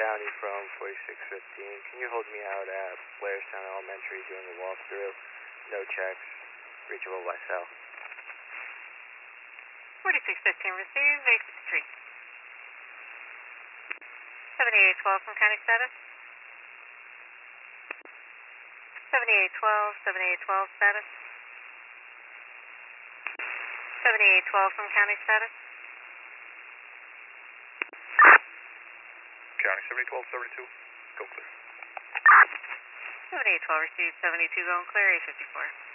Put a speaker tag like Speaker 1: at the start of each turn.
Speaker 1: County from 4615. Can you hold me out at Blairstown Elementary doing a walkthrough? No checks. Reachable by cell.
Speaker 2: 4615 received, 863. 7812 from county status. 7812 status. 7812 from county status.
Speaker 3: County 7812, 72. Go clear.
Speaker 2: 7812 received, 72 going clear, 854.